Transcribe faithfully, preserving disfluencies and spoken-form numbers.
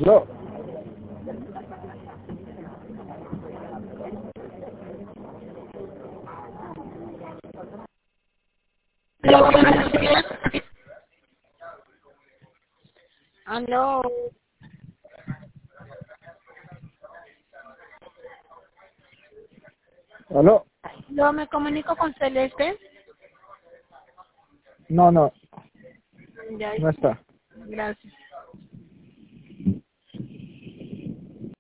Yo. Aló. ¿Aló? Yo me comunico con Celeste. No, no, Ya, no está. gracias.